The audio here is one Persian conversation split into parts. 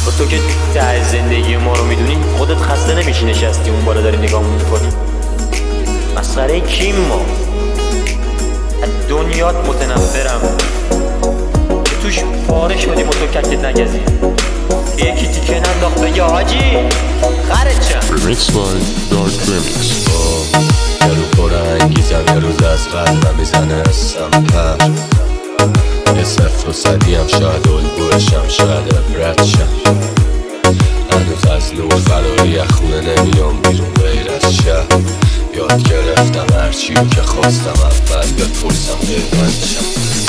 با تو که ته زندگی ما رو میدونی خودت خسته نمیشی نشستی اون بالا داری نگاهمون میکنی؟ مسخره کیم ما؟ از دنیات متنفرم که توش پاره شدیم و تو ککت نگزی. یکی تیکه ننداخت بگه حاجی خرت چم. Remix by Dark Remix. یه رو پر انگیزم یه روز از قلبم میزنه اسم پر یه صفر و صدی هم شاید الگوشم شاید ابرتشم هنوز از نور فراری خونه نمیام بیرون غیر از شب یاد گرفتم هرچی رو که خواستم اول بپرسم قیمتشم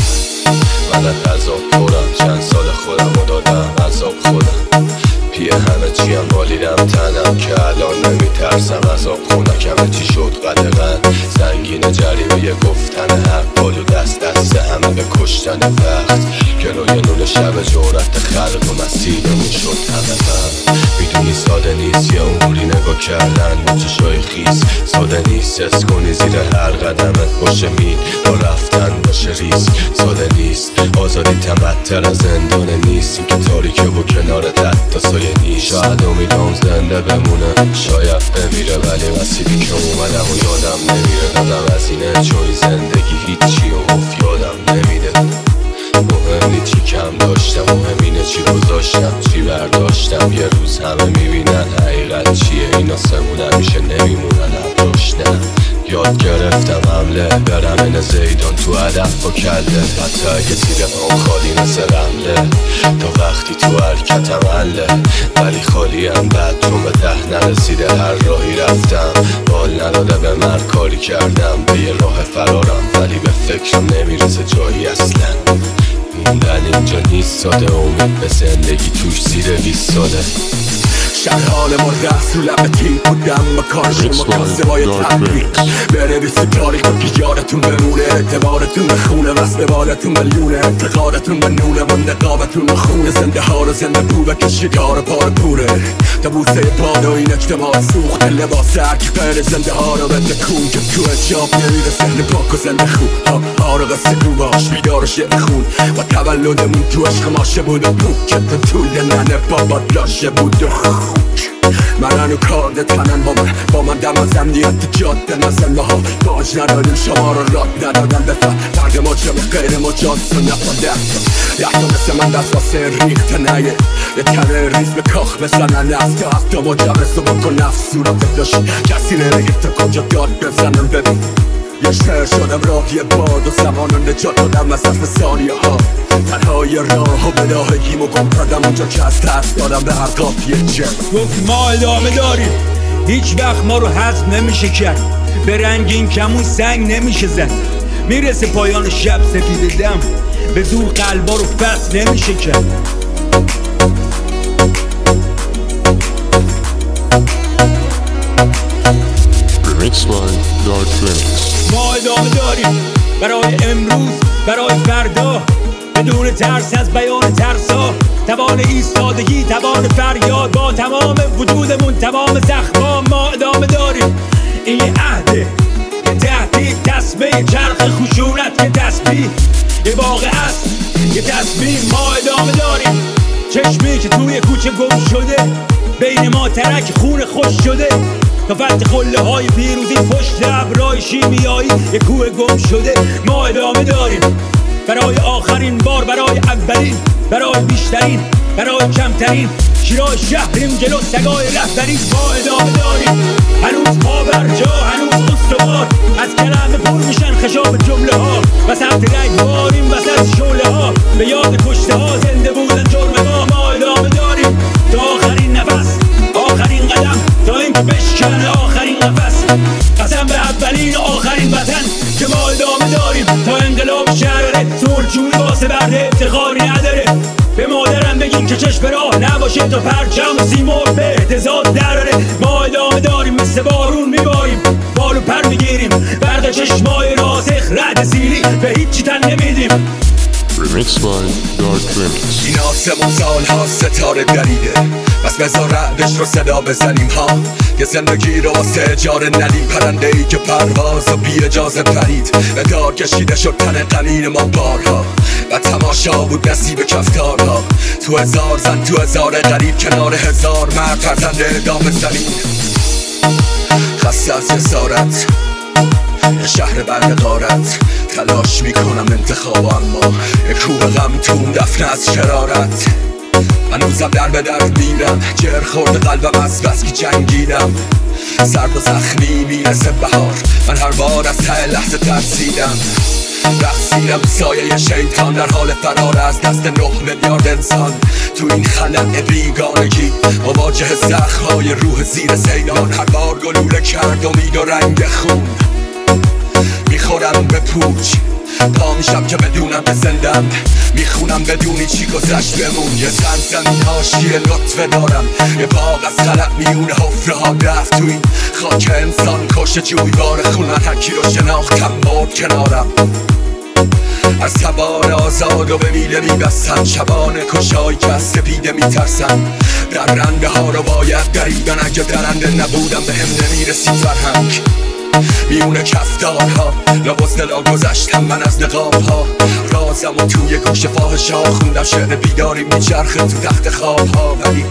من از عذاب پرم چند سال خودم رو دادم عذاب خودم پیه همه چی هم بالیدم تنم که الان نمیترسم عذاب خونکمه چی شد قدغن زنگین جریمه گفتن حق بالو دست همه به کشتن وقت گروی نون شب جورت خلق و مسیرمون شد همه من میدونی ساده نیست یه عمری نگاه کردن با چشای خیز ساده نیست حس کنی زیر هر قدمت باشه مید با رفتن باشه ریز ساده نیست آزادی تمتر از زندان نیست این که تاریکه و کنارت حتی سایه نیست شاید امیدام زنده بمونه شاید بمیره ولی مسیری که اومدم و یادم نمیره دادم از اینه چون زندگی هیچی و یادم نمیده مهم نی چی کم داشتم مهم اینه چی گذاشتم چی برداشتم یه روز همه میبینن حقیقت چیه اینا سمون همیشه نمیمونن افراشتن یاد گرفتم حمله برم این زیدان تو هدف با کله حتی اگه زیر پام خالی مثل رمله تا وقتی تو حرکتم حله ولی خالی هم بد چون به ته نرسیده هر راهی رفتم بال نداده به من کاری کردم به یه راه فرارم ولی به فکرم نمیرسه جایی اصلا موندن اینجا نیست ساده امید به زندگی توش زیر 20 ساله شهر حال ما رفت رو لب تیم بودم با کار شما کاسبای تبریک بنویس تاریخ و که یادتون بمونه اعتبارتون به خونه وصل بالتون میلیونه اعتقادتون به نونه و نقابتون به خونه زنده ها رو زنده بو بکشید ها رو پار پوره تا بوسه باد و این اجتماع سوخت لباس هرکی غیر زنده ها رو بده کون که تو اجاب نمیره سهل پاک و زنده خوب ها رو قصه رو باش بیدار و شعر خون و تولدمون تو عشق ماشه بود و بود که تو طول ننه بابا لاشه بود من هنو کارده تنن با من دم از امنیت جاده نزن ها باج نداریم شما رو راد ندادن بفهم فرق مجرم غیر مجاز و نفاده یحتا مثل من دست واسه ریخته نیه یه تره ریز به کاخ بزنن هفته مجرس رو بکن نفس صورتت داشت کسی نمیگه تا کجا داد بزنم ببین یه شهر شدم راهی باد و زمان رو نجات دادم از حرف ثانیه ها تنهای راه و بداهگیمو گم کردم اونجا که از دست دادم به هر قافیه جمع گفت ما ادامه داریم هیچ وقت ما رو حذف نمیشه کرد به رنگین کمون سنگ نمیشه زد میرسه پایان شب سفید دم به زور قلبا رو فصل نمیشه کرد Remix by Dark Remix. ما ادامه داریم برای امروز برای فردا بدون ترس از بیان ترسا توان ایستادگی توان فریاد با تمام وجودمون تمام زخما ما ادامه داریم این یه عهده یه تهدید تسبیح چرخ خشونت که تسبیح یه واقع است یه تصمیم ما ادامه داریم چشمی که توی کوچه گم شده بین ما ترک خون خوش شده تا فتح قله های پیروزی پشت ابرای شیمیایی یه کوه گم شده ما ادامه داریم برای آخرین بار برای اولین برای بیشترین برای کمترین شیراز شهریم جلو سگای رهبری ما ادامه داریم هنوز پا بر جا هنوز استوار از کلمه پر میشن خشاب جمله ها وسط رگواریم وسط شعله ها به یاد کشته ها زنده بودن جرم ما ادامه داریم تا آخرین نفس آخرین قدم تا اینکه بشکنه آخرین نفس قسم به اولین و آخرین وطن که ما ادامه داریم تا انقلاب شهره سرچوی واسه برده افتخاری نداره به مادرم بگین که چشم راه نباشه تا پرچم و سیمرغ به اهتزاز دراره ما ادامه داریم مثل بارون میباریم بالو پر میگیریم برق چشمای راسخ رد سیری به هیچی تن نمیدیم Remix by Dark Remix. این آسمون سال ها ستاره دریده بس بذار رعدش رو صدا بزنیم ها که زندگی رو واسه اجاره ندید. پرنده ای که پرواز و بی اجازه پرید، به دار کشیده شد تن قنین ما بارها و تماشا بود نصیب کفتارها. تو هزار زن تو هزار غریب، کنار هزار مرد فرزند اعدام زمین. خسته از جسارت یه شهر بعد غارت، تلاش میکنم انتخاب اما یه کوه غم توم دفنه از شرارت. هنوزم در به در میرم، جر خورد قلبم از بس که جنگیدم. سرد و زخمی میرسه بهار، من هر بار از ته لحظه ترسیدم. رقصیدم سایه شیطان در حال فرار از دست 9 میلیارد انسان. تو این خلأ بیگانگی مواجه زخم‌های روح زیر سیلان. هر بار گلوله کرد امید و رنگ خون، میخورم به پوچ پا میشم که بدونم که زندم. میخونم بدونی چی گذشت بمون. یه زمین حاشیه لطفه دارم، یه باغ از خلأ میونه حفره ها رفت. تو این خاک انسان کشت جویبار خون، من هرکی رو شناختم مرد کنارم. از تبار آزاد و به میله میبستن، شبان کشایی که از سپیده میترسن. درنده ها رو باید دریدن، اگه درنده نبودم به هم نمیرسید فرهنگ. میونه کفتارها لباس دلا گذشتم من از نقابها. رازم و توی گوش فاحشا خوندم، شعر بیداری میچرخه تو تخت خوابها. ولی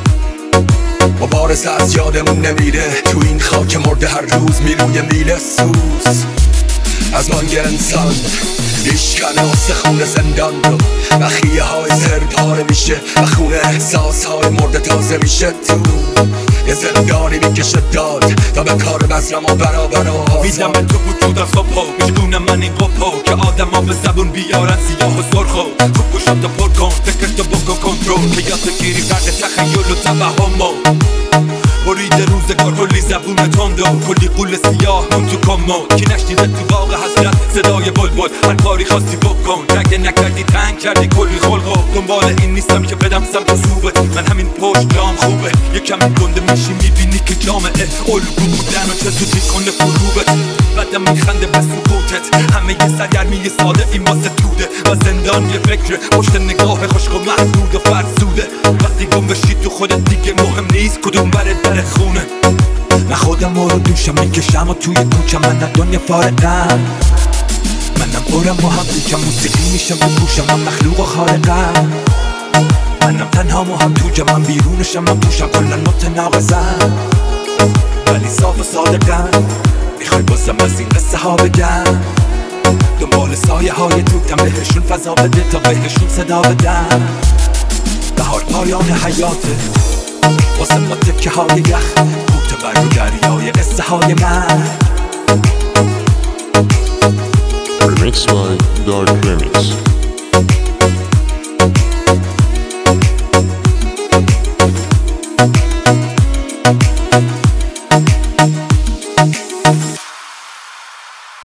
مبارزه از یادمون نمیره، تو این خاک مرده هر روز میروی میله سوز. از بانگ انسان میشکنه واسه خون زندان رو، و خیه های زر پاره میشه و خون احساس های مرده تازه میشه. تو یه زندانی میکشه داد تا به کار بزرم و برابر و آزاد. میدم به تو وجودم صبح و میدونم من این قپا که آدم ها به زبون بیارن سیاه و سرخو. خوب گوشم تو پر کن، فکرتو بکن کنترل، که یاد بگیری فرد تخیل و توهمو. برید روزگار کلی زبون تند و کلی قول سیاه مون تو کمد. کی نشنیده تو باغ حسرت صدای بلبل، هر کاری خواستی بکن، اگه نکردی تنگ کردی کلی خلقو. دنبال این نیستم که بدم سمت صوبه، من همین پشت جام خوبه. یه کمی گنده میشی میبینی که جامعه الگو بودن و چه زودی کنه فروبت. بعدم میخنده به سکوتت، همه یه سرگرمی ساده این واسه توده. و زندان یه فکره پشت نگاه خشک و محدود و فرسوده. وقتی گم بشی تو خودت دیگه مهم نیست کدوم بره در خونه. من خودم رو دوشم میکشم و توی کوچم، من از دنیا فارغم. منم برم و هم دوچم، موسیقی میشم به گوشم، من مخلوق و خارقم. منم تنها و هم تو جمعم، بیرونشم من پوشم، کلن متناقضم. ولی صاف و صادقم، میخوای بازم از این قصه ها بگم. دنبال سایه های توتم، بهشون فضا بده تا بهشون صدا بدم. بهار پایان حیاته واسه ما تکه های یخ، بوته بر رو دریای قصه های من. Remixed by Dark Remix.